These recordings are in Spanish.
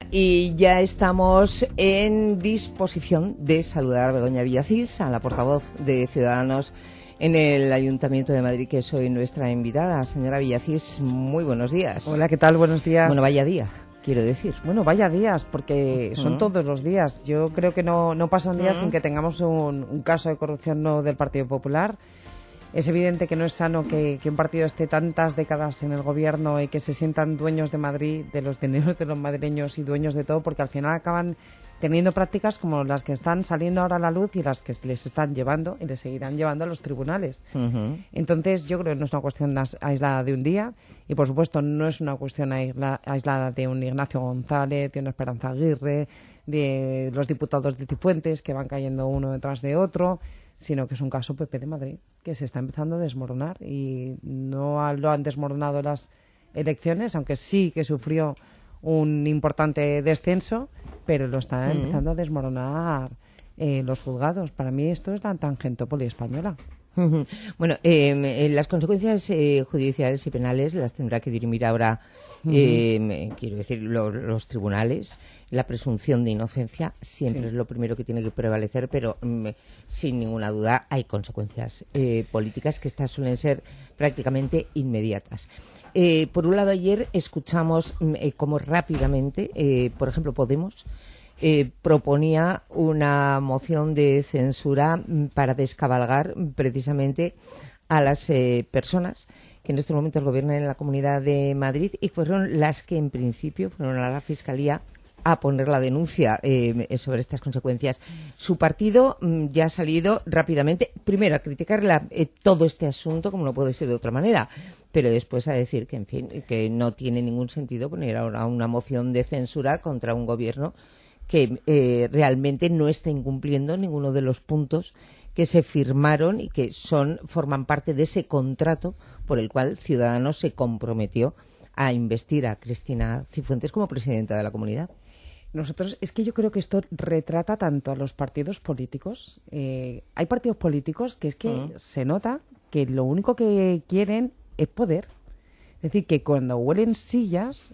y ya estamos en disposición de saludar a Begoña Villacís, a la portavoz de Ciudadanos en el Ayuntamiento de Madrid, que es hoy nuestra invitada. Señora Villacís, muy buenos días. Hola, ¿qué tal? Buenos días. Bueno, vaya día, quiero decir. Bueno, vaya días, porque son todos los días. Yo creo que no pasa un día sin que tengamos un caso de corrupción no del Partido Popular. Es evidente que no es sano que un partido esté tantas décadas en el gobierno y que se sientan dueños de Madrid, de los dineros de los madrileños y dueños de todo, porque al final acaban teniendo prácticas como las que están saliendo ahora a la luz y las que les están llevando y les seguirán llevando a los tribunales. Entonces, yo creo que no es una cuestión aislada de un día y, por supuesto, no es una cuestión aislada de un Ignacio González, de una Esperanza Aguirre, de los diputados de Cifuentes que van cayendo uno detrás de otro, sino que es un caso PP de Madrid que se está empezando a desmoronar y no lo han desmoronado las elecciones, aunque sí que sufrió un importante descenso, pero lo está empezando a desmoronar los juzgados. Para mí esto es la tangentopoli española. Bueno, las consecuencias judiciales y penales las tendrá que dirimir ahora, quiero decir, los tribunales. La presunción de inocencia siempre es lo primero que tiene que prevalecer, pero sin ninguna duda hay consecuencias políticas que estas suelen ser prácticamente inmediatas. Por un lado, ayer escuchamos cómo rápidamente, por ejemplo, Podemos proponía una moción de censura para descabalgar precisamente a las personas que en estos momentos gobiernan en la Comunidad de Madrid y fueron las que en principio fueron a la Fiscalía a poner la denuncia sobre estas consecuencias. Su partido ya ha salido rápidamente, primero a criticar todo este asunto, como no puede ser de otra manera, pero después a decir que, en fin, que no tiene ningún sentido poner ahora una moción de censura contra un gobierno que realmente no está incumpliendo ninguno de los puntos que se firmaron y que forman parte de ese contrato por el cual Ciudadanos se comprometió a investir a Cristina Cifuentes como presidenta de la Comunidad. Es que yo creo que esto retrata tanto a los partidos políticos. Hay partidos políticos que es que se nota que lo único que quieren es poder. Es decir, que cuando huelen sillas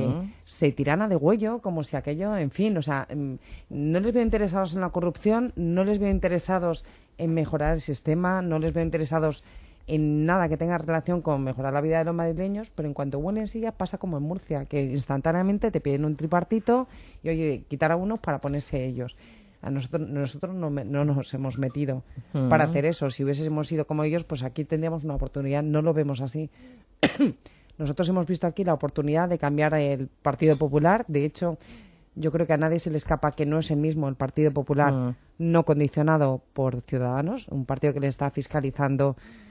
se tiran a degüello como si aquello, en fin, o sea, no les veo interesados en la corrupción, no les veo interesados en mejorar el sistema, no les veo interesados en nada que tenga relación con mejorar la vida de los madrileños, pero en cuanto huelen sillas pasa como en Murcia, que instantáneamente te piden un tripartito y, oye, quitar a unos para ponerse ellos. A nosotros no nos hemos metido para hacer eso. Si hubiésemos sido como ellos, pues aquí tendríamos una oportunidad. No lo vemos así. Nosotros hemos visto aquí la oportunidad de cambiar el Partido Popular. De hecho, yo creo que a nadie se le escapa que no es el mismo el Partido Popular no condicionado por Ciudadanos, un partido que le está fiscalizando,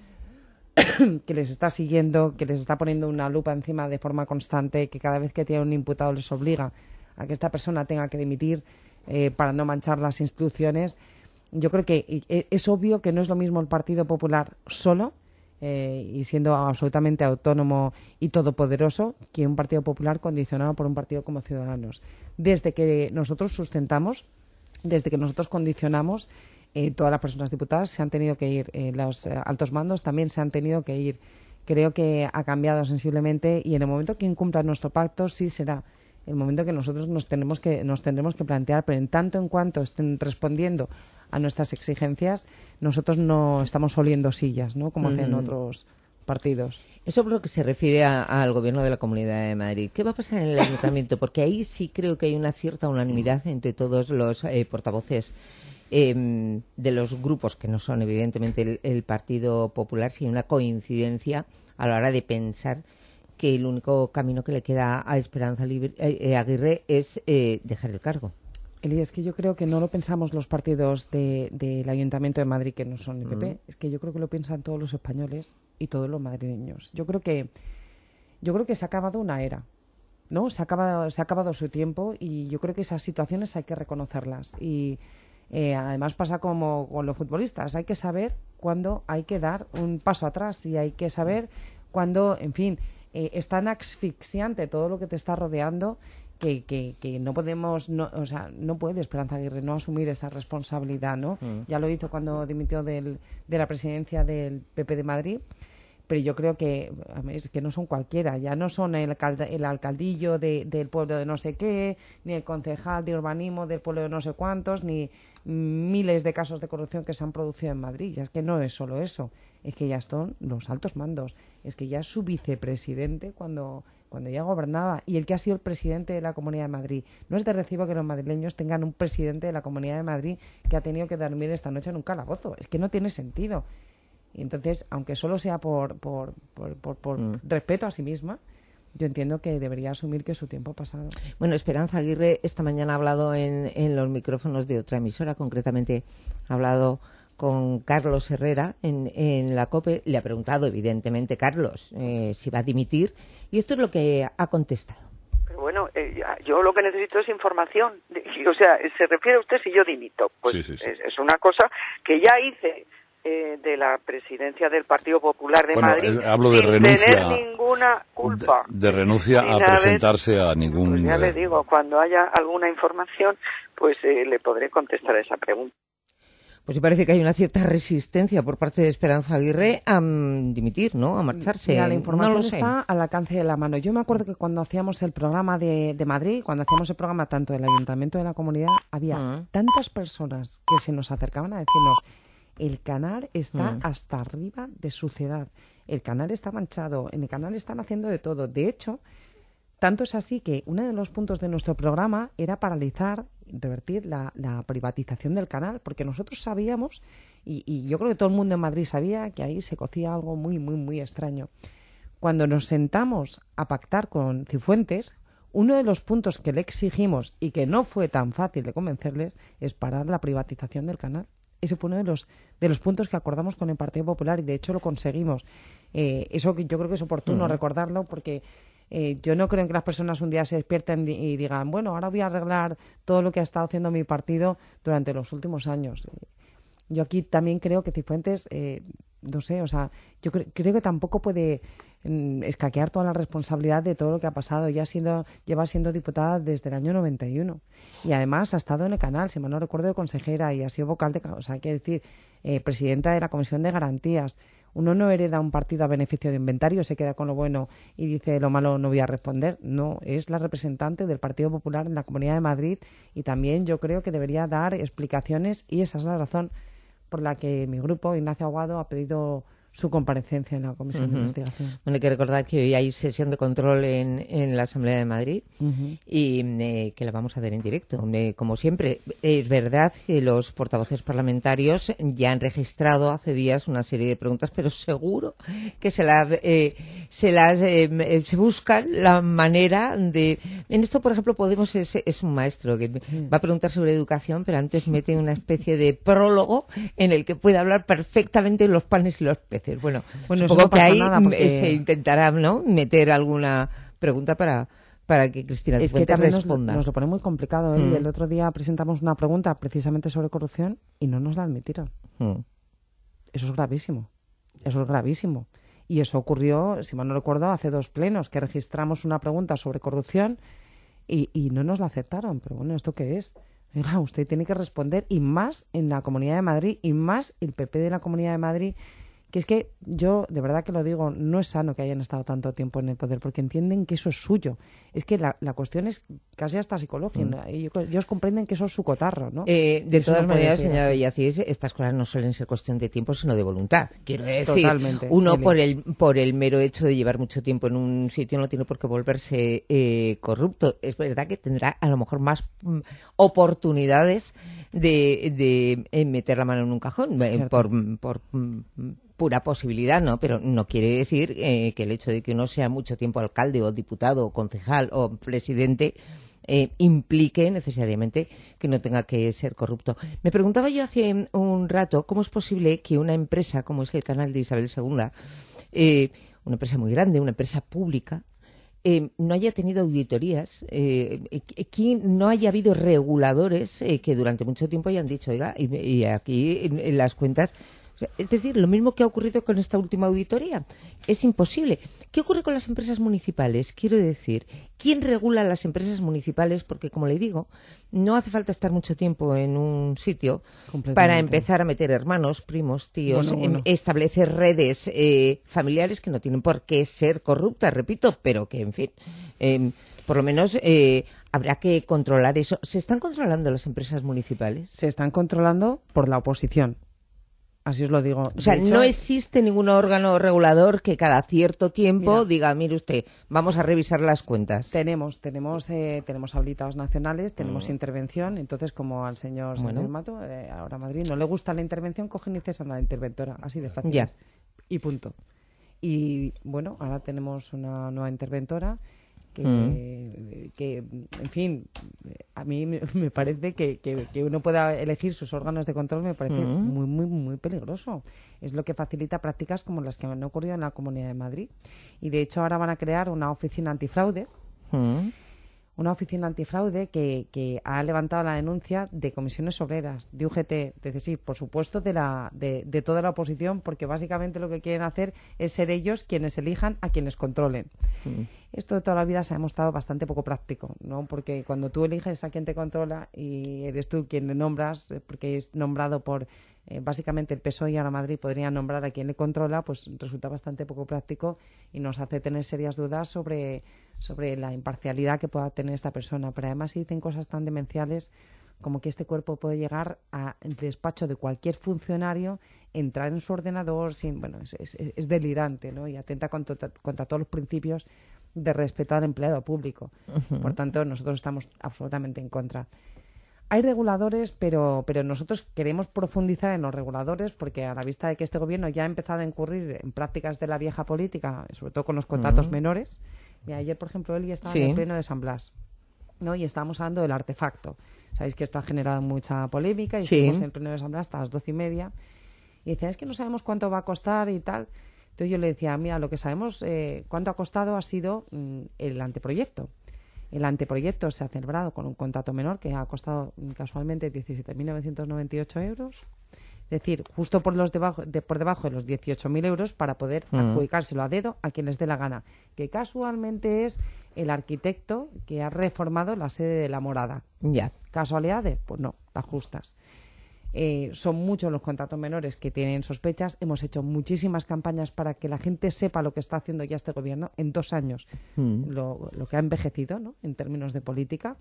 que les está siguiendo, que les está poniendo una lupa encima de forma constante, que cada vez que tiene un imputado les obliga a que esta persona tenga que dimitir para no manchar las instituciones. Yo creo que es obvio que no es lo mismo el Partido Popular solo y siendo absolutamente autónomo y todopoderoso que un Partido Popular condicionado por un partido como Ciudadanos. Desde que nosotros sustentamos, desde que nosotros condicionamos, todas las personas diputadas se han tenido que ir, los altos mandos también se han tenido que ir. Creo que ha cambiado sensiblemente y en el momento que incumplan nuestro pacto sí será el momento que nosotros nos tendremos que plantear, pero en tanto en cuanto estén respondiendo a nuestras exigencias, nosotros no estamos oliendo sillas, ¿no? Como hacen otros partidos. Eso por lo que se refiere al gobierno de la Comunidad de Madrid. ¿Qué va a pasar en el Ayuntamiento? Porque ahí sí creo que hay una cierta unanimidad entre todos los portavoces de los grupos que no son evidentemente el Partido Popular, sino una coincidencia a la hora de pensar que el único camino que le queda a Esperanza Aguirre es dejar el cargo. Eli, es que yo creo que no lo pensamos los partidos del Ayuntamiento de Madrid que no son el PP, es que yo creo que lo piensan todos los españoles y todos los madrileños. Yo creo que se ha acabado una era, ¿no? Se ha acabado su tiempo y yo creo que esas situaciones hay que reconocerlas. Y además pasa como con los futbolistas, hay que saber cuándo hay que dar un paso atrás y hay que saber cuándo, en fin, es tan asfixiante todo lo que te está rodeando que no podemos, no puede Esperanza Aguirre no asumir esa responsabilidad, ¿no? Ya lo hizo cuando dimitió de la presidencia del PP de Madrid, pero yo creo que es que no son cualquiera, ya no son el alcaldillo del pueblo de no sé qué, ni el concejal de urbanismo del pueblo de no sé cuántos, ni miles de casos de corrupción que se han producido en Madrid. Ya es que no es solo eso, es que ya son los altos mandos, es que ya es su vicepresidente cuando ya gobernaba, y el que ha sido el presidente de la Comunidad de Madrid. No es de recibo que los madrileños tengan un presidente de la Comunidad de Madrid que ha tenido que dormir esta noche en un calabozo. Es que no tiene sentido. Y entonces, aunque solo sea por respeto a sí misma, yo entiendo que debería asumir que su tiempo ha pasado. Bueno, Esperanza Aguirre esta mañana ha hablado en los micrófonos de otra emisora, concretamente ha hablado con Carlos Herrera en la COPE. Le ha preguntado, evidentemente, Carlos, si va a dimitir, y esto es lo que ha contestado. Pero bueno, yo lo que necesito es información. O sea, se refiere a usted si yo dimito. Pues sí. Es una cosa que ya hice de la presidencia del Partido Popular de Madrid, hablo de sin renuncia, tener ninguna culpa. De renuncia a presentarse a ningún... Pues ya le digo, cuando haya alguna información, pues le podré contestar a esa pregunta. Pues sí, parece que hay una cierta resistencia por parte de Esperanza Aguirre a dimitir, ¿no? A marcharse. Mira, la información no lo sé. Está al alcance de la mano. Yo me acuerdo que cuando hacíamos el programa de Madrid, cuando hacíamos el programa tanto del Ayuntamiento de la Comunidad, había tantas personas que se nos acercaban a decirnos: el canal está hasta arriba de suciedad, el canal está manchado, en el canal están haciendo de todo. De hecho, tanto es así que uno de los puntos de nuestro programa era paralizar, revertir la privatización del canal, porque nosotros sabíamos, y yo creo que todo el mundo en Madrid sabía, que ahí se cocía algo muy, muy, muy extraño. Cuando nos sentamos a pactar con Cifuentes, uno de los puntos que le exigimos y que no fue tan fácil de convencerles es parar la privatización del canal. Ese fue uno de los puntos que acordamos con el Partido Popular, y de hecho lo conseguimos. Eso que yo creo que es oportuno recordarlo, porque yo no creo en que las personas un día se despierten y digan: bueno, ahora voy a arreglar todo lo que ha estado haciendo mi partido durante los últimos años. Yo aquí también creo que Cifuentes, no sé, o sea, yo creo que tampoco puede escaquear toda la responsabilidad de todo lo que ha pasado. Lleva siendo diputada desde el año 91, y además ha estado en el canal, si mal no recuerdo, de consejera, y ha sido vocal de, o sea, quiere decir, presidenta de la Comisión de Garantías. Uno no hereda un partido a beneficio de inventario, se queda con lo bueno y dice: lo malo no voy a responder. No, es la representante del Partido Popular en la Comunidad de Madrid, y también yo creo que debería dar explicaciones, y esa es la razón por la que mi grupo, Ignacio Aguado, ha pedido su comparecencia en la Comisión de Investigación. Bueno, hay que recordar que hoy hay sesión de control en la Asamblea de Madrid y que la vamos a ver en directo. Como siempre, es verdad que los portavoces parlamentarios ya han registrado hace días una serie de preguntas, pero seguro que se buscan la manera de... En esto, por ejemplo, Podemos es un maestro que va a preguntar sobre educación, pero antes mete una especie de prólogo en el que puede hablar perfectamente los panes y los peces. Bueno, supongo que ahí se intentará, ¿no?, meter alguna pregunta para que Cristina Cifuentes responda. Nos lo pone muy complicado, ¿eh? Y el otro día presentamos una pregunta precisamente sobre corrupción y no nos la admitieron. Eso es gravísimo. Eso es gravísimo. Y eso ocurrió, si mal no recuerdo, hace 2 plenos, que registramos una pregunta sobre corrupción y no nos la aceptaron. Pero bueno, ¿esto qué es? Oiga, usted tiene que responder, y más en la Comunidad de Madrid, y más el PP de la Comunidad de Madrid, que es que yo, de verdad que lo digo, no es sano que hayan estado tanto tiempo en el poder, porque entienden que eso es suyo. Es que la cuestión es casi hasta psicológica. Ellos comprenden que eso es su cotarro, ¿no? De todas maneras, señora Villacís, estas cosas no suelen ser cuestión de tiempo, sino de voluntad. Quiero decir, totalmente, uno por el mero hecho de llevar mucho tiempo en un sitio no tiene por qué volverse corrupto. Es verdad que tendrá a lo mejor más oportunidades de meter la mano en un cajón, por pura posibilidad, ¿no? Pero no quiere decir que el hecho de que uno sea mucho tiempo alcalde o diputado o concejal o presidente implique necesariamente que no tenga que ser corrupto. Me preguntaba yo hace un rato cómo es posible que una empresa como es el canal de Isabel II, una empresa muy grande, una empresa pública, no haya tenido auditorías, que no haya habido reguladores que durante mucho tiempo hayan dicho: oiga, y aquí en las cuentas O sea, es decir, lo mismo que ha ocurrido con esta última auditoría. Es imposible. ¿Qué ocurre con las empresas municipales? Quiero decir, ¿quién regula las empresas municipales? Porque, como le digo, no hace falta estar mucho tiempo en un sitio para empezar a meter hermanos, primos, tíos, establecer redes familiares que no tienen por qué ser corruptas, repito, pero que, en fin, por lo menos habrá que controlar eso. ¿Se están controlando las empresas municipales? Se están controlando por la oposición. Así os lo digo. O sea, no existe ningún órgano regulador que cada cierto tiempo diga, mire usted, vamos a revisar las cuentas. Tenemos habilitados nacionales, tenemos intervención. Entonces, como al señor Sánchez Mato, ahora Madrid, no le gusta la intervención, cogen y cesan a la interventora. Así de fácil. Ya. Y punto. Y bueno, ahora tenemos una nueva interventora que, en fin, a mí me parece que uno pueda elegir sus órganos de control, me parece muy, muy, muy peligroso. Es lo que facilita prácticas como las que han ocurrido en la Comunidad de Madrid. Y de hecho ahora van a crear una oficina antifraude. Una oficina antifraude que ha levantado la denuncia de comisiones obreras, de UGT, por supuesto, de toda la oposición, porque básicamente lo que quieren hacer es ser ellos quienes elijan a quienes controlen. Esto de toda la vida se ha demostrado bastante poco práctico, ¿no? Porque cuando tú eliges a quien te controla y eres tú quien le nombras, porque es nombrado por básicamente el PSOE y ahora Madrid podría nombrar a quien le controla, pues resulta bastante poco práctico y nos hace tener serias dudas sobre la imparcialidad que pueda tener esta persona. Pero además se dicen cosas tan demenciales como que este cuerpo puede llegar al despacho de cualquier funcionario, entrar en su ordenador, es delirante, ¿no? Y atenta contra todos los principios de respeto al empleado público. Por tanto, nosotros estamos absolutamente en contra. Hay reguladores, pero nosotros queremos profundizar en los reguladores porque a la vista de que este gobierno ya ha empezado a incurrir en prácticas de la vieja política, sobre todo con los contratos menores. Mira, ayer, por ejemplo, Eli estaba en el pleno de San Blas, ¿no? Y estábamos hablando del artefacto. Sabéis que esto ha generado mucha polémica y estuvimos en el pleno de San Blas hasta las 12:30 y decía, es que no sabemos cuánto va a costar y tal. Entonces yo le decía, mira, lo que sabemos cuánto ha costado ha sido el anteproyecto. El anteproyecto se ha celebrado con un contrato menor que ha costado casualmente 17.998 euros. Es decir, justo por debajo de los 18.000 euros para poder adjudicárselo a dedo a quien les dé la gana. Que casualmente es el arquitecto que ha reformado la sede de La Morada. Ya. ¿Casualidades? Pues no, las justas. Son muchos los contratos menores que tienen sospechas. Hemos hecho muchísimas campañas para que la gente sepa lo que está haciendo ya este gobierno en 2 años, lo que ha envejecido, ¿no? En términos de política.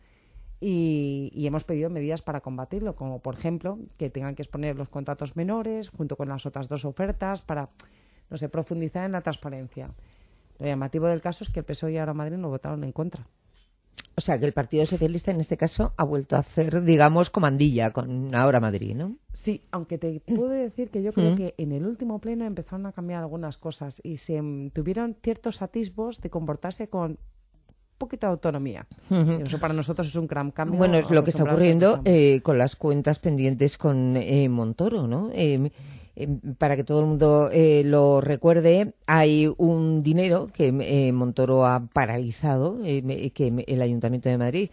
Y hemos pedido medidas para combatirlo, como por ejemplo que tengan que exponer los contratos menores junto con las otras 2 ofertas para, no sé, profundizar en la transparencia. Lo llamativo del caso es que el PSOE y ahora Madrid lo votaron en contra. O sea, que el Partido Socialista en este caso ha vuelto a hacer, digamos, comandilla con ahora Madrid, ¿no? Sí, aunque te puedo decir que yo creo que en el último pleno empezaron a cambiar algunas cosas y se tuvieron ciertos atisbos de comportarse con poquita autonomía. Eso para nosotros es un gran cambio. Bueno, es lo que está ocurriendo con las cuentas pendientes con Montoro, ¿no? Para que todo el mundo lo recuerde, hay un dinero que Montoro ha paralizado, que el Ayuntamiento de Madrid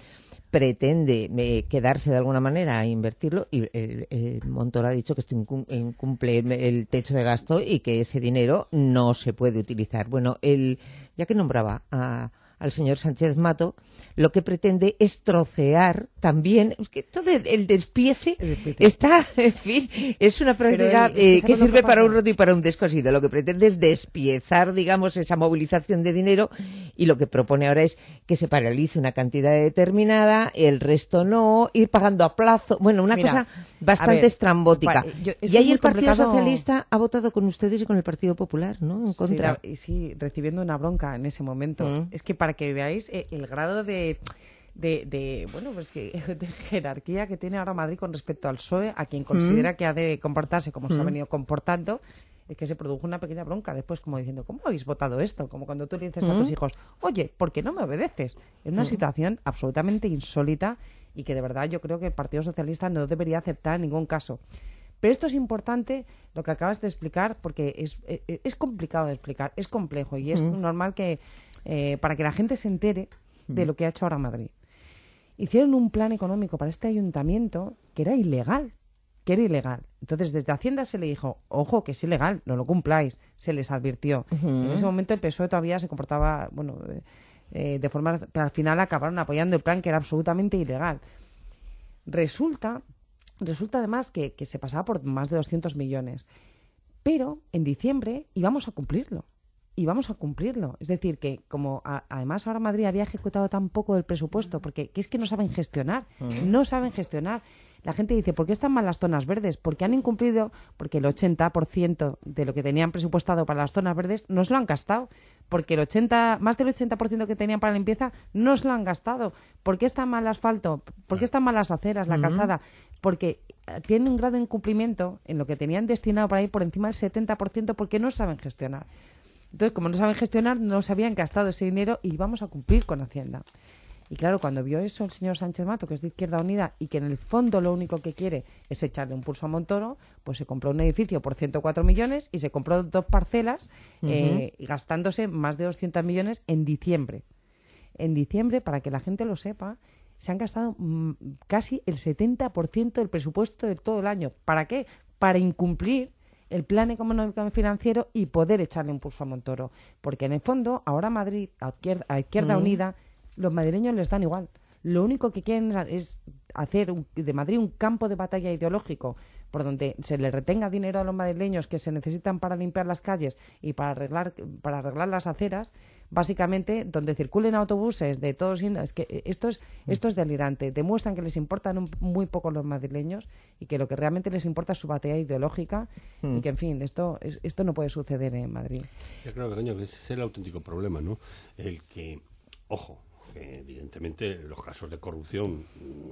pretende quedarse de alguna manera a invertirlo y Montoro ha dicho que esto incumple el techo de gasto y que ese dinero no se puede utilizar. Bueno, ya que nombraba al señor Sánchez Mato, lo que pretende es trocear también, es que todo el despiece está, en fin, es una práctica que sirve para un roto y para un descosido. Lo que pretende es despiezar, digamos, esa movilización de dinero y lo que propone ahora es que se paralice una cantidad determinada, el resto no, ir pagando a plazo. Bueno, una cosa bastante estrambótica. Y ahí el Partido Socialista ha votado con ustedes y con el Partido Popular, ¿no? En contra. Sí, recibiendo una bronca en ese momento. Es que para que veáis el grado de jerarquía que tiene ahora Madrid con respecto al PSOE, a quien considera que ha de comportarse como se ha venido comportando, es que se produjo una pequeña bronca después, como diciendo, ¿cómo habéis votado esto? Como cuando tú le dices a tus hijos, oye, ¿por qué no me obedeces? Es una situación absolutamente insólita y que de verdad yo creo que el Partido Socialista no debería aceptar en ningún caso. Pero esto es importante, lo que acabas de explicar, porque es complicado de explicar, es complejo y es normal que para que la gente se entere de lo que ha hecho ahora Madrid. Hicieron un plan económico para este ayuntamiento que era ilegal. que era ilegal. Entonces, desde Hacienda se le dijo, ojo, que es ilegal, no lo cumpláis. Se les advirtió. En ese momento el PSOE todavía se comportaba, de forma... Pero al final acabaron apoyando el plan, que era absolutamente ilegal. Resulta además que se pasaba por más de 200 millones. Pero en diciembre íbamos a cumplirlo. Es decir, que como además ahora Madrid había ejecutado tan poco del presupuesto, porque es que no saben gestionar. La gente dice, ¿por qué están mal las zonas verdes? Porque han incumplido, porque el 80% de lo que tenían presupuestado para las zonas verdes no se lo han gastado. Porque más del 80% que tenían para la limpieza no se lo han gastado. ¿Por qué está mal el asfalto? ¿Por qué están mal las aceras, la calzada? Porque tienen un grado de incumplimiento en lo que tenían destinado para ir por encima del 70% porque no saben gestionar. Entonces, como no saben gestionar, no se habían gastado ese dinero y vamos a cumplir con Hacienda. Y claro, cuando vio eso el señor Sánchez Mato, que es de Izquierda Unida, y que en el fondo lo único que quiere es echarle un pulso a Montoro, pues se compró un edificio por 104 millones y se compró 2 parcelas, y gastándose más de 200 millones en diciembre. En diciembre, para que la gente lo sepa, se han gastado casi el 70% del presupuesto de todo el año. ¿Para qué? Para incumplir el plan económico financiero y poder echarle un pulso a Montoro. Porque en el fondo, ahora Madrid, a Izquierda Unida, los madrileños les dan igual. Lo único que quieren es hacer de Madrid un campo de batalla ideológico por donde se le retenga dinero a los madrileños que se necesitan para limpiar las calles y para arreglar las aceras, básicamente donde circulen autobuses de todos. Es que esto es delirante. Demuestran que les importan muy poco los madrileños y que lo que realmente les importa es su batalla ideológica y que, en fin, esto no puede suceder en Madrid. Yo creo que ese es el auténtico problema, ¿no? El que, ojo, que evidentemente los casos de corrupción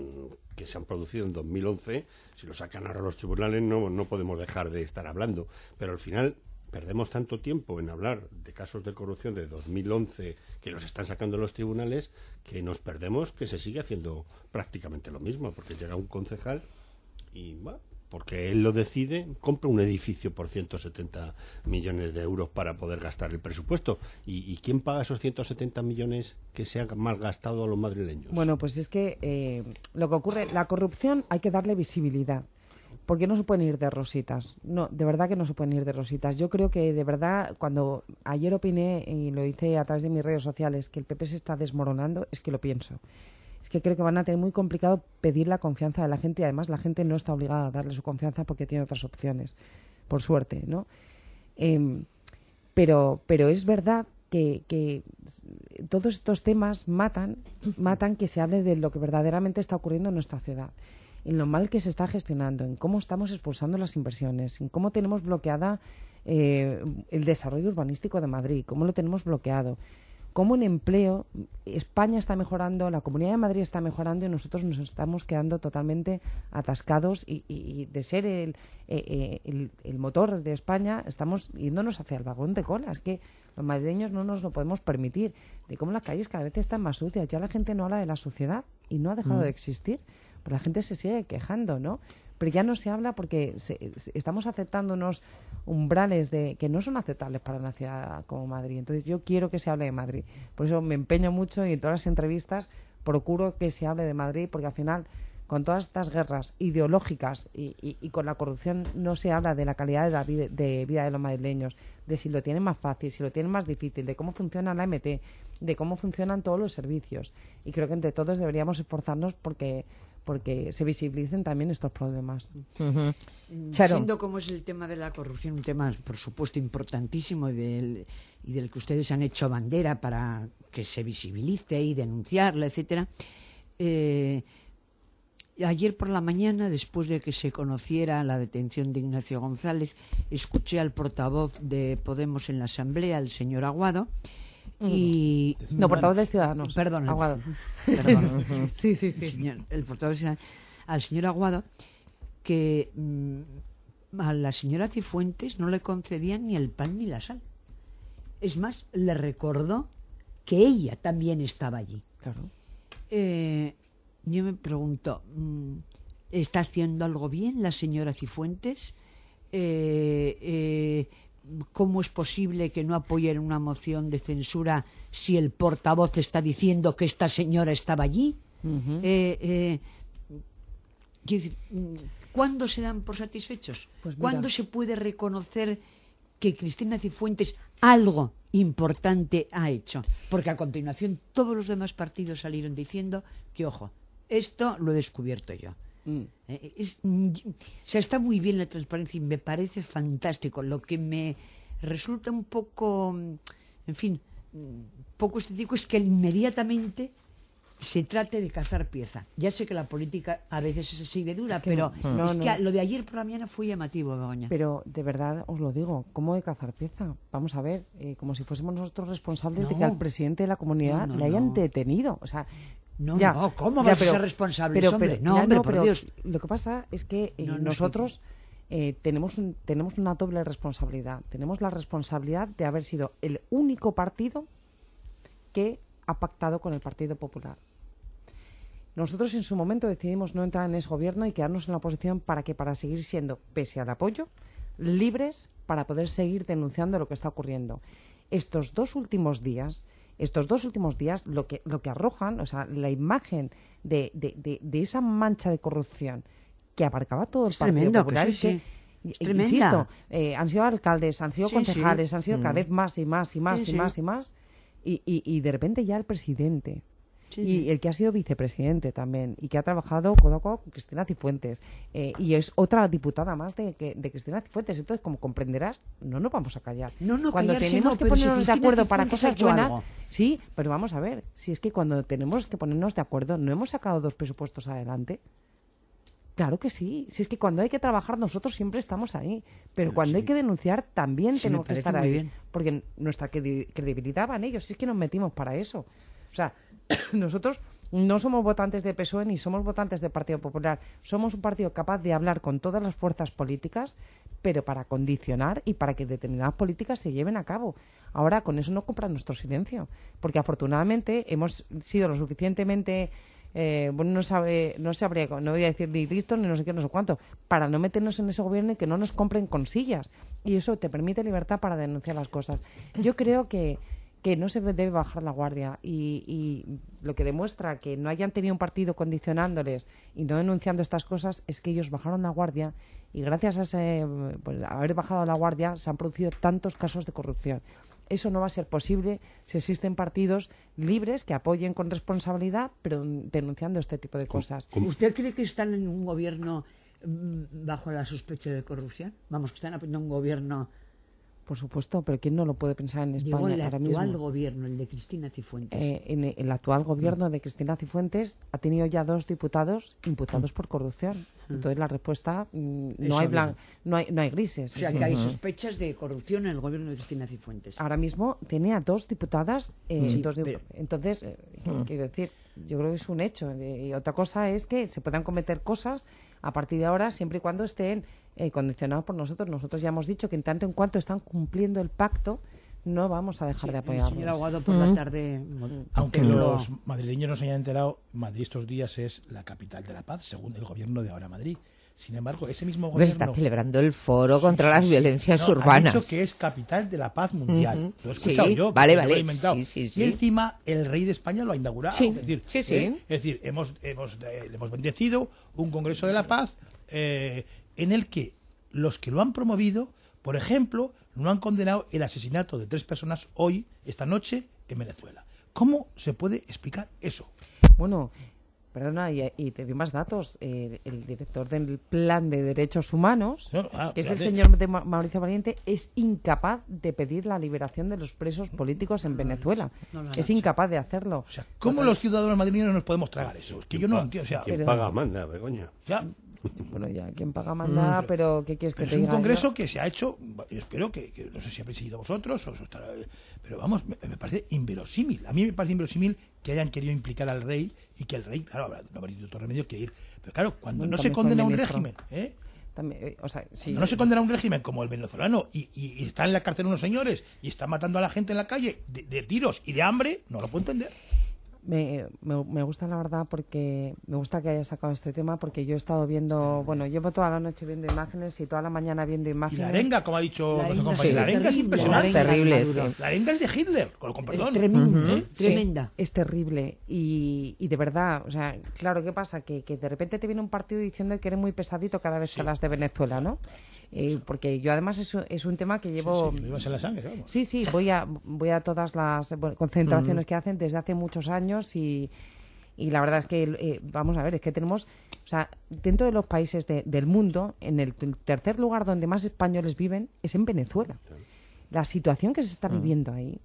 que se han producido en 2011, si lo sacan ahora los tribunales no podemos dejar de estar hablando, pero al final perdemos tanto tiempo en hablar de casos de corrupción de 2011 que los están sacando los tribunales que nos perdemos que se sigue haciendo prácticamente lo mismo, porque llega un concejal y porque él lo decide, compra un edificio por 170 millones de euros para poder gastar el presupuesto. ¿Y quién paga esos 170 millones que se han malgastado a los madrileños? Bueno, pues es que lo que ocurre, la corrupción hay que darle visibilidad, porque no se pueden ir de rositas. No, de verdad que no se pueden ir de rositas. Yo creo que, de verdad, cuando ayer opiné, y lo hice a través de mis redes sociales, que el PP se está desmoronando, es que lo pienso. Es que creo que van a tener muy complicado pedir la confianza de la gente y además la gente no está obligada a darle su confianza porque tiene otras opciones, por suerte, ¿no? Pero es verdad que todos estos temas matan que se hable de lo que verdaderamente está ocurriendo en nuestra ciudad, en lo mal que se está gestionando, en cómo estamos expulsando las inversiones, en cómo tenemos bloqueada el desarrollo urbanístico de Madrid, cómo lo tenemos bloqueado. Cómo en empleo España está mejorando, la Comunidad de Madrid está mejorando y nosotros nos estamos quedando totalmente atascados y de ser el motor de España estamos yéndonos hacia el vagón de cola. Es que los madrileños no nos lo podemos permitir. De cómo las calles cada vez están más sucias. Ya la gente no habla de la suciedad y no ha dejado de existir. Pero la gente se sigue quejando, ¿no? Pero ya no se habla porque estamos aceptando unos umbrales que no son aceptables para una ciudad como Madrid. Entonces yo quiero que se hable de Madrid. Por eso me empeño mucho y en todas las entrevistas procuro que se hable de Madrid, porque al final, con todas estas guerras ideológicas y con la corrupción, no se habla de la calidad de vida de los madrileños, de si lo tienen más fácil, si lo tienen más difícil, de cómo funciona la MT, de cómo funcionan todos los servicios. Y creo que entre todos deberíamos esforzarnos porque se visibilicen también estos problemas. Siendo como es el tema de la corrupción, un tema, por supuesto, importantísimo y del que ustedes han hecho bandera para que se visibilice y denunciarla, etcétera. Ayer por la mañana, después de que se conociera la detención de Ignacio González, escuché al portavoz de Podemos en la Asamblea, el señor Aguado, y portavoz de Ciudadanos. Perdón. Aguado. Sí. El portavoz al señor Aguado, que a la señora Cifuentes no le concedían ni el pan ni la sal. Es más, le recordó que ella también estaba allí. Claro. Yo me pregunto, ¿está haciendo algo bien la señora Cifuentes? ¿Cómo es posible que no apoyen una moción de censura si el portavoz está diciendo que esta señora estaba allí? quiero decir, ¿cuándo se dan por satisfechos? Pues mira, ¿Cuándo se puede reconocer que Cristina Cifuentes algo importante ha hecho? Porque a continuación todos los demás partidos salieron diciendo que, ojo, esto lo he descubierto yo. O sea, está muy bien la transparencia y me parece fantástico. Lo que me resulta un poco, en fin, poco estético es que inmediatamente se trate de cazar pieza. Ya sé que la política a veces es así de dura, pero lo de ayer por la mañana fue llamativo, Begoña. Pero de verdad os lo digo, ¿cómo de cazar pieza? Vamos a ver, como si fuésemos nosotros responsables de que al presidente de la comunidad le hayan detenido. O sea, ¿cómo vas a ser responsable, hombre? Por Dios. Lo que pasa es que nosotros tenemos una doble responsabilidad. Tenemos la responsabilidad de haber sido el único partido que ha pactado con el Partido Popular. Nosotros en su momento decidimos no entrar en ese gobierno y quedarnos en la oposición para seguir siendo, pese al apoyo, libres para poder seguir denunciando lo que está ocurriendo. Estos dos últimos días lo que arrojan, o sea, la imagen de esa mancha de corrupción que abarcaba todo el Partido Popular, insisto, han sido alcaldes, han sido concejales, han sido cada vez más y más y más y más y más, y de repente ya el presidente. Y el que ha sido vicepresidente también y que ha trabajado codo a codo con Cristina Cifuentes y es otra diputada más de Cristina Cifuentes. Entonces, como comprenderás, no nos vamos a callar. Cuando tenemos que ponernos de acuerdo para cosas buenas, sí, pero vamos a ver, si es que cuando tenemos que ponernos de acuerdo, ¿no hemos sacado 2 presupuestos adelante? Claro que sí. Si es que cuando hay que trabajar nosotros siempre estamos ahí, pero cuando hay que denunciar también tenemos que estar ahí, porque nuestra credibilidad va en ellos. Si es que nos metimos para eso. O sea, nosotros no somos votantes de PSOE ni somos votantes del Partido Popular. Somos un partido capaz de hablar con todas las fuerzas políticas, pero para condicionar y para que determinadas políticas se lleven a cabo. Ahora, con eso no compran nuestro silencio, porque afortunadamente hemos sido lo suficientemente... no voy a decir ni listos ni no sé qué, no sé cuánto, para no meternos en ese gobierno y que no nos compren con sillas. Y eso te permite libertad para denunciar las cosas. Yo creo que no se debe bajar la guardia y lo que demuestra que no hayan tenido un partido condicionándoles y no denunciando estas cosas es que ellos bajaron la guardia y gracias a haber bajado la guardia se han producido tantos casos de corrupción. Eso no va a ser posible si existen partidos libres que apoyen con responsabilidad, pero denunciando este tipo de cosas. ¿Usted cree que están en un gobierno bajo la sospecha de corrupción? Vamos, que están apoyando un gobierno... Por supuesto, pero ¿quién no lo puede pensar en España ahora mismo? El actual gobierno, el de Cristina Cifuentes. En el actual gobierno de Cristina Cifuentes ha tenido ya 2 diputados imputados por corrupción. Entonces la respuesta no hay grises. O sea, que hay sospechas de corrupción en el gobierno de Cristina Cifuentes. Ahora mismo tenía 2 diputadas. Entonces, quiero decir, yo creo que es un hecho. Y otra cosa es que se puedan cometer cosas a partir de ahora, siempre y cuando estén condicionados por nosotros. Nosotros ya hemos dicho que en tanto en cuanto están cumpliendo el pacto, no vamos a dejar de apoyarlos. Señor Aguado, por la tarde... Aunque los madrileños no se hayan enterado, Madrid estos días es la capital de la paz, según el gobierno de ahora Madrid. Sin embargo, ese mismo gobierno... Está celebrando el foro contra las violencias urbanas. Ha dicho que es capital de la paz mundial. Lo he escuchado yo. Vale. Lo he inventado. Y encima el rey de España lo ha inaugurado. Es decir, hemos bendecido un Congreso de la Paz en el que los que lo han promovido, por ejemplo, no han condenado el asesinato de 3 personas hoy, esta noche, en Venezuela. ¿Cómo se puede explicar eso? Bueno... Perdona, y te doy más datos. El director del Plan de Derechos Humanos, que es el señor Mauricio Valiente, es incapaz de pedir la liberación de los presos políticos en Venezuela. Es incapaz de hacerlo. O sea, ¿cómo los ciudadanos madrileños nos podemos tragar eso? Es que yo no entiendo. O sea, ¿quién paga manda, Begoña? Ya. Bueno, ya, quien paga manda, pero ¿qué quieres que te diga? Es un congreso que se ha hecho, yo espero que no sé si habéis seguido vosotros, pero vamos, me parece inverosímil. A mí me parece inverosímil que hayan querido implicar al rey y que el rey, claro, no habrá tenido otro remedio que ir. Pero claro, cuando no se condena un régimen, no se condena un régimen como el venezolano y están en la cárcel unos señores y están matando a la gente en la calle de tiros y de hambre, no lo puedo entender. Me gusta, la verdad, porque me gusta que haya sacado este tema, porque yo he estado viendo, bueno, llevo toda la noche viendo imágenes y toda la mañana viendo imágenes. Y la arenga, como ha dicho nuestro compañero, la arenga es impresionante. Terrible. La arenga es de Hitler, con perdón. Tremenda. Es terrible. Y de verdad, o sea, claro, ¿qué pasa? Que de repente te viene un partido diciendo que eres muy pesadito cada vez que hablas de Venezuela, ¿no? Porque yo además es un tema que llevo... lo llevas en la sangre, vamos. Sí, voy a todas las concentraciones que hacen desde hace muchos años y la verdad es que, vamos a ver, es que tenemos, o sea, dentro de los países del mundo, en el tercer lugar donde más españoles viven es en Venezuela. La situación que se está viviendo ahí,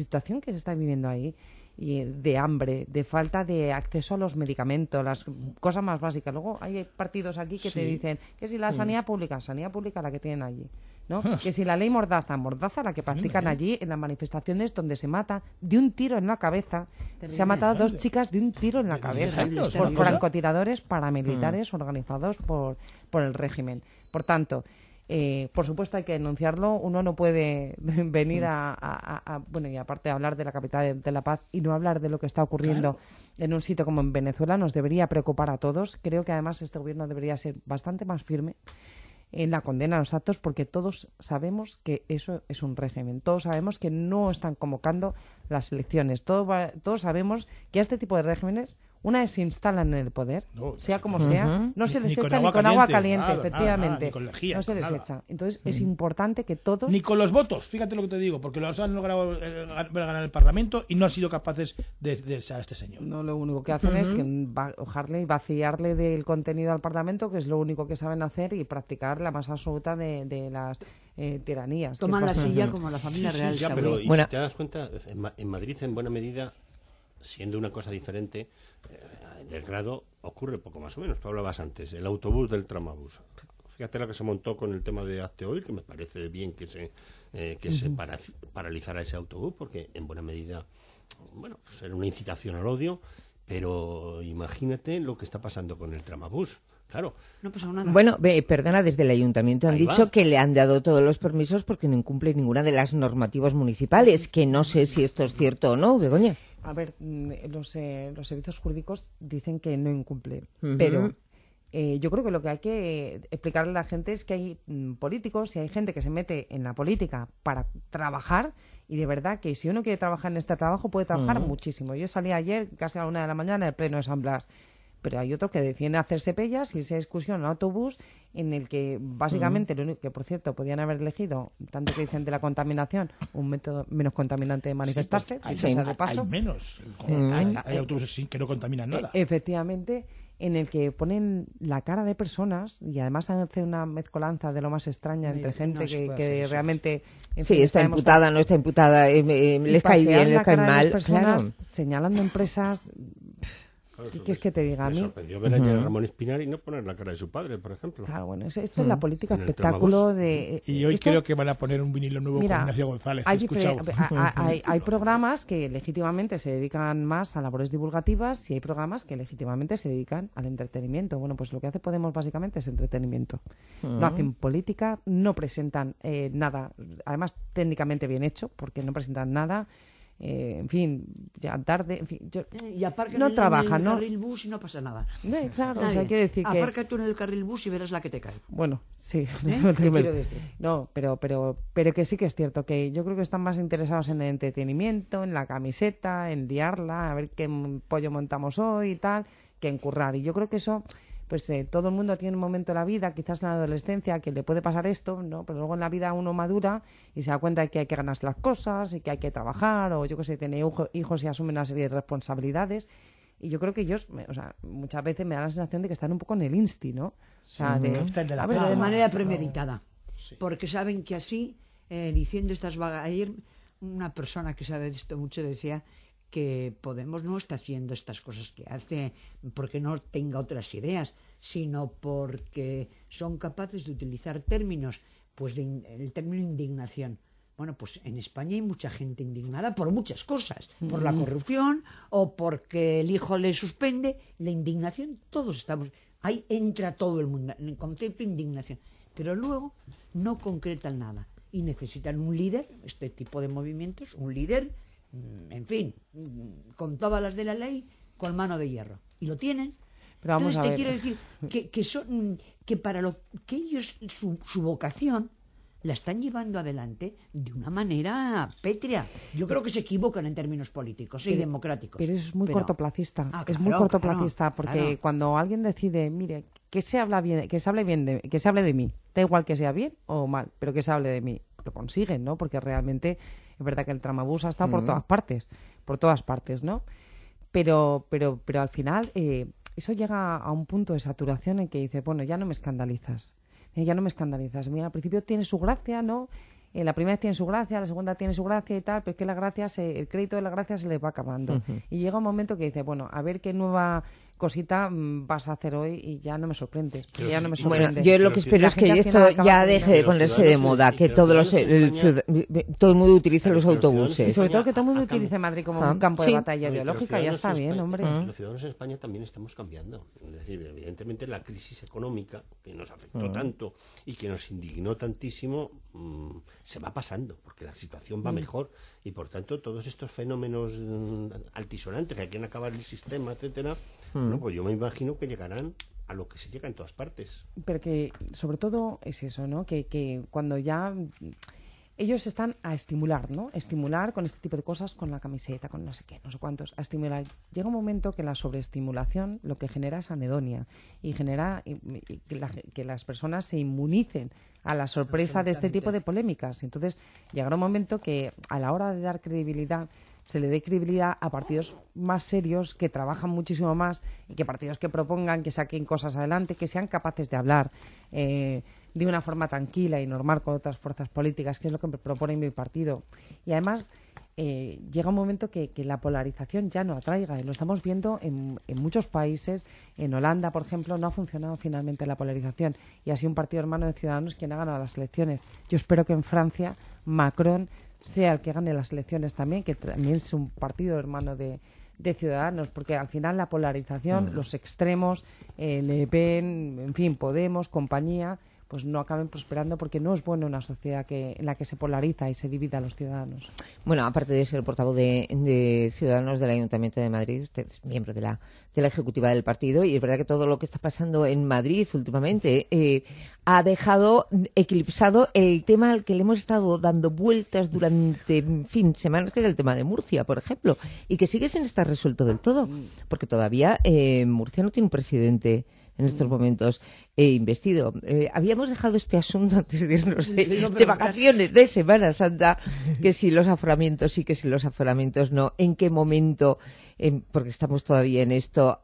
y de hambre, de falta de acceso a los medicamentos, las cosas más básicas. Luego hay partidos aquí que te dicen que si la sanidad pública la que tienen allí, ¿no? Que si la ley Mordaza la que practican allí en las manifestaciones donde se mata de un tiro en la cabeza. Se ha matado 2 chicas de un tiro en la cabeza por francotiradores paramilitares organizados por el régimen. Por tanto, por supuesto hay que denunciarlo. Uno no puede venir bueno, y aparte de hablar de la capital de la paz y no hablar de lo que está ocurriendo en un sitio como en Venezuela. Nos debería preocupar a todos. Creo que además este gobierno debería ser bastante más firme en la condena a los actos, porque todos sabemos que eso es un régimen. Todos sabemos que no están convocando las elecciones. Todos sabemos que a este tipo de regímenes, una vez se instalan en el poder, sea como sea, no se les echa ni con agua caliente, efectivamente. Ni con lejía, no se les echa. Entonces es importante que todos... Ni con los votos, fíjate lo que te digo, porque los han logrado ganar el Parlamento y no han sido capaces de echar a este señor. No, lo único que hacen es ojarle y vaciarle del contenido al Parlamento, que es lo único que saben hacer, y practicar la más absoluta de las tiranías. Toman la silla como la familia real. Ya, pero si te das cuenta, en Madrid, en buena medida, siendo una cosa diferente, del grado ocurre poco más o menos. Tú hablabas antes, el autobús del tramabús. Fíjate lo que se montó con el tema de Hazte Oír, que me parece bien que se paralizara ese autobús, porque en buena medida, bueno, pues era una incitación al odio, pero imagínate lo que está pasando con el tramabús. Claro. No pasa nada. Bueno, perdona, desde el ayuntamiento han dicho que le han dado todos los permisos porque no incumple ninguna de las normativas municipales, que no sé si esto es cierto o no, Begoña. A ver, los servicios jurídicos dicen que no incumple, pero yo creo que lo que hay que explicarle a la gente es que hay políticos y hay gente que se mete en la política para trabajar, y de verdad que si uno quiere trabajar en este trabajo puede trabajar muchísimo. Yo salí ayer casi a la 1 de la mañana en el pleno de San Blas, pero hay otros que deciden hacerse pellas y esa excursión en autobús en el que básicamente lo único que, por cierto, podían haber elegido, tanto que dicen de la contaminación, un método menos contaminante de manifestarse, de paso. Hay menos. Hay autobuses que no contaminan nada. Efectivamente, en el que ponen la cara de personas y además hacen una mezcolanza de lo más extraña entre gente que realmente... Sí, está imputada, no está imputada, les cae bien, les cae mal. Personas señalando empresas... Claro, ¿qué es que te diga a mí? Me sorprendió ver ayer a Ramón Espinar y no poner la cara de su padre, por ejemplo. Claro, bueno, esto es la política espectáculo de... Y hoy creo que van a poner un vinilo nuevo con Ignacio González. Hay programas que legítimamente se dedican más a labores divulgativas y hay programas que legítimamente se dedican al entretenimiento. Bueno, pues lo que hace Podemos básicamente es entretenimiento. No hacen política, no presentan nada, además técnicamente bien hecho, porque no presentan nada... en fin, ya tarde, en fin, y aparca no trabajan, en el ¿no? carril bus y no pasa nada. Claro, o sea, quiero decir que... Aparca tú en el carril bus y verás la que te cae. Bueno, sí. Quiero decir. No, pero que sí que es cierto que yo creo que están más interesados en el entretenimiento, en la camiseta, en liarla, a ver qué pollo montamos hoy y tal, que en currar. Y yo creo que eso... Pues todo el mundo tiene un momento en la vida, quizás en la adolescencia, que le puede pasar esto, ¿no? Pero luego en la vida uno madura y se da cuenta de que hay que ganarse las cosas y que hay que trabajar, o yo qué sé, tiene hijos y asume una serie de responsabilidades. Y yo creo que ellos, o sea, muchas veces me da la sensación de que están un poco en el insti, ¿no? O sea, pero de manera premeditada. Sí. Porque saben que así, diciendo estas vagas... Ayer una persona que sabe de esto mucho decía que Podemos no está haciendo estas cosas que hace porque no tenga otras ideas, sino porque son capaces de utilizar términos, pues el término indignación. Bueno, pues en España hay mucha gente indignada por muchas cosas, por la corrupción o porque el hijo le suspende. La indignación, todos estamos, ahí entra todo el mundo, en el concepto de indignación, pero luego no concretan nada y necesitan un líder, este tipo de movimientos, un líder en fin, con todas las de la ley, con mano de hierro. Y lo tienen. Pero vamos Entonces a ver. quiero decir que para lo que ellos, su vocación, la están llevando adelante de una manera pétrea. Yo creo que se equivocan en términos políticos y democráticos. Pero eso es muy cortoplacista. Claro, muy cortoplacista, claro, porque claro. Cuando alguien decide, mire, que se hable de mí, da igual que sea bien o mal, pero que se hable de mí, lo consiguen, ¿no? Porque realmente es verdad que el tramabús ha estado por todas partes, ¿no? Pero al final eso llega a un punto de saturación en que dice, bueno, ya no me escandalizas. Mira, al principio tiene su gracia, ¿no? La primera vez tiene su gracia, la segunda tiene su gracia y tal, pero es que la gracia el crédito de la gracia se le va acabando. Y llega un momento que dice, bueno, a ver qué nueva cosita vas a hacer hoy y ya no me sorprendes. Bueno, yo lo que espero es que esto ya deje de ponerse de moda, que todo el mundo utilice los autobuses. Y sobre todo que todo el mundo utilice Madrid como un campo de batalla ideológica, ya está bien, hombre. Los ciudadanos en España también estamos cambiando. Es decir, evidentemente la crisis económica que nos afectó tanto y que nos indignó tantísimo se va pasando, porque la situación va mejor y por tanto todos estos fenómenos altisonantes que quieren acabar el sistema, etcétera, bueno, pues yo me imagino que llegarán a lo que se llega en todas partes. Pero que sobre todo es eso, ¿no? Que cuando ya ellos están a estimular, ¿no? Estimular con este tipo de cosas, con la camiseta, con no sé qué, no sé cuántos, a estimular. Llega un momento que la sobreestimulación lo que genera es anedonia y genera que las personas se inmunicen a la sorpresa de este tipo de polémicas. Entonces, llegará un momento que a la hora de dar credibilidad se le dé credibilidad a partidos más serios, que trabajan muchísimo más y que partidos que propongan, que saquen cosas adelante, que sean capaces de hablar de una forma tranquila y normal con otras fuerzas políticas, que es lo que propone mi partido. Y además llega un momento que la polarización ya no atraiga. Y lo estamos viendo en muchos países. En Holanda, por ejemplo, no ha funcionado finalmente la polarización y ha sido un partido hermano de Ciudadanos quien ha ganado las elecciones. Yo espero que en Francia Macron sea el que gane las elecciones también, que también es un partido hermano de Ciudadanos, porque al final la polarización, los extremos, Le Pen, en fin, Podemos, compañía, pues no acaben prosperando, porque no es bueno una sociedad en la que se polariza y se divide a los ciudadanos. Bueno, aparte de ser portavoz de Ciudadanos del Ayuntamiento de Madrid, usted es miembro de la ejecutiva del partido, y es verdad que todo lo que está pasando en Madrid últimamente ha dejado eclipsado el tema al que le hemos estado dando vueltas durante, en fin, semanas, que era el tema de Murcia, por ejemplo, y que sigue sin estar resuelto del todo, porque todavía Murcia no tiene un presidente en estos momentos investido. Habíamos dejado este asunto antes de irnos de vacaciones, de Semana Santa, que si los aforamientos sí, que si los aforamientos no, en qué momento, porque estamos todavía en esto,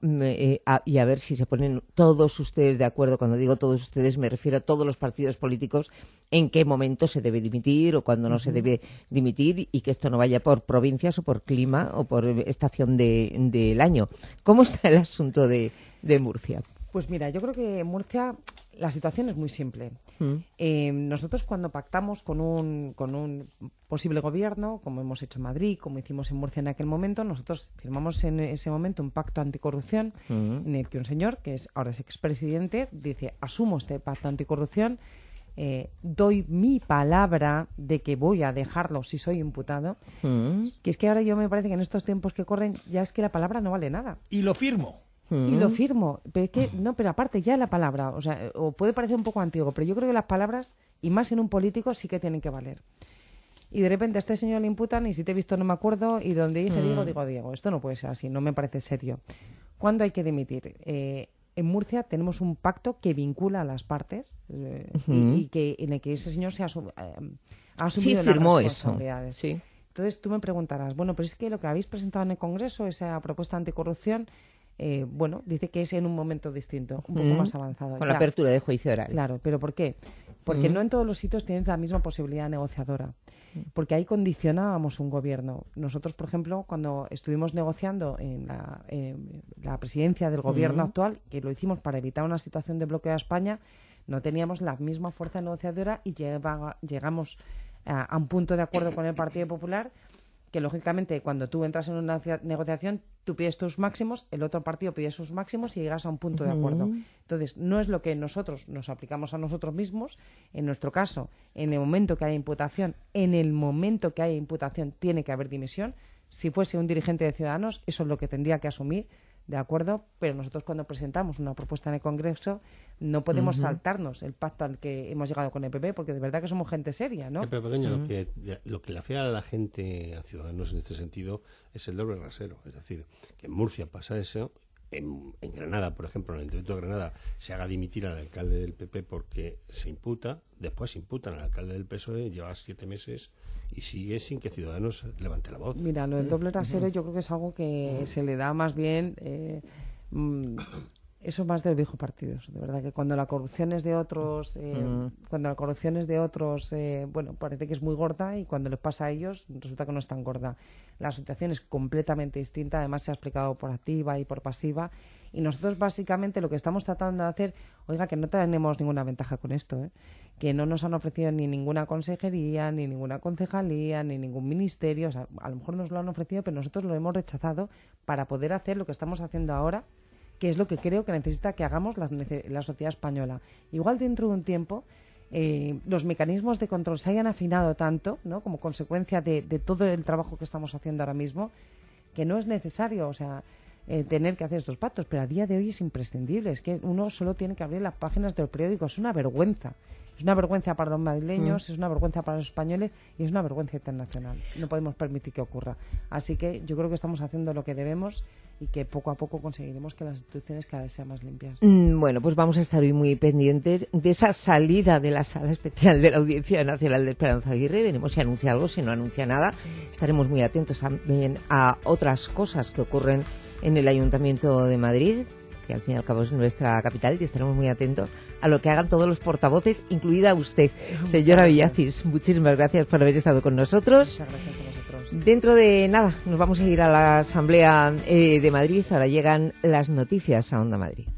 y a ver si se ponen todos ustedes de acuerdo. Cuando digo todos ustedes me refiero a todos los partidos políticos, en qué momento se debe dimitir o cuándo no se debe dimitir, y que esto no vaya por provincias o por clima o por estación del año. ¿Cómo está el asunto de Murcia? Pues mira, yo creo que en Murcia la situación es muy simple. Nosotros cuando pactamos con un posible gobierno, como hemos hecho en Madrid, como hicimos en Murcia en aquel momento, nosotros firmamos en ese momento un pacto anticorrupción en el que un señor, que ahora es expresidente, dice, asumo este pacto anticorrupción, doy mi palabra de que voy a dejarlo si soy imputado, que es que ahora yo me parece que en estos tiempos que corren ya es que la palabra no vale nada. Y lo firmo. Y lo firmo, pero es que no, pero aparte ya la palabra, o sea, o puede parecer un poco antiguo, pero yo creo que las palabras, y más en un político, sí que tienen que valer. Y de repente a este señor le imputan, y si te he visto no me acuerdo, y donde dice Diego, esto no puede ser así, no me parece serio. ¿Cuándo hay que dimitir? En Murcia tenemos un pacto que vincula a las partes y que en el que ese señor ha asumido firmó las responsabilidades. Eso. Sí. Entonces tú me preguntarás, bueno, pero es que lo que habéis presentado en el Congreso, esa propuesta anticorrupción, bueno, dice que es en un momento distinto, un poco más avanzado. Con la apertura de juicio oral. Claro, pero ¿por qué? Porque no en todos los sitios tienes la misma posibilidad negociadora. Porque ahí condicionábamos un gobierno. Nosotros, por ejemplo, cuando estuvimos negociando en la presidencia del gobierno actual, que lo hicimos para evitar una situación de bloqueo a España, no teníamos la misma fuerza negociadora y llegamos a un punto de acuerdo con el Partido Popular, que lógicamente cuando tú entras en una negociación tú pides tus máximos, el otro partido pide sus máximos y llegas a un punto de acuerdo. Entonces, no es lo que nosotros nos aplicamos a nosotros mismos. En nuestro caso, en el momento que haya imputación, tiene que haber dimisión. Si fuese un dirigente de Ciudadanos, eso es lo que tendría que asumir, de acuerdo, pero nosotros cuando presentamos una propuesta en el Congreso no podemos saltarnos el pacto al que hemos llegado con el PP, porque de verdad que somos gente seria, ¿no? Pero pequeño, lo que le afea a la gente, a Ciudadanos en este sentido, es el doble rasero. Es decir, que en Murcia pasa eso, en Granada, por ejemplo, en el Ayuntamiento de Granada, se haga dimitir al alcalde del PP porque se imputa, después se imputan al alcalde del PSOE, lleva 7 meses y sigue sin que Ciudadanos levante la voz. Mira, lo del doble rasero yo creo que es algo que se le da más bien... eso más de los viejos partidos, de verdad, que cuando la corrupción es de otros, bueno, parece que es muy gorda, y cuando les pasa a ellos resulta que no es tan gorda. La situación es completamente distinta, además se ha explicado por activa y por pasiva, y nosotros básicamente lo que estamos tratando de hacer, oiga, que no tenemos ninguna ventaja con esto, que no nos han ofrecido ni ninguna consejería, ni ninguna concejalía, ni ningún ministerio, o sea, a lo mejor nos lo han ofrecido, pero nosotros lo hemos rechazado para poder hacer lo que estamos haciendo ahora, que es lo que creo que necesita que hagamos la sociedad española. Igual dentro de un tiempo los mecanismos de control se hayan afinado tanto, ¿no?, como consecuencia de todo el trabajo que estamos haciendo ahora mismo, que no es necesario, o sea, tener que hacer estos pactos, pero a día de hoy es imprescindible. Es que uno solo tiene que abrir las páginas de los periódicos. Es una vergüenza. Es una vergüenza para los madrileños, es una vergüenza para los españoles y es una vergüenza internacional. No podemos permitir que ocurra. Así que yo creo que estamos haciendo lo que debemos y que poco a poco conseguiremos que las instituciones cada vez sean más limpias. Bueno, pues vamos a estar hoy muy pendientes de esa salida de la Sala Especial de la Audiencia Nacional de Esperanza Aguirre. Veremos si anuncia algo, si no anuncia nada. Estaremos muy atentos también a otras cosas que ocurren en el Ayuntamiento de Madrid, que al fin y al cabo es nuestra capital, y estaremos muy atentos a lo que hagan todos los portavoces, incluida usted, señora Villacís. Muchísimas gracias por haber estado con nosotros. Muchas gracias a vosotros. Dentro de nada nos vamos a ir a la Asamblea de Madrid. Ahora llegan las noticias a Onda Madrid.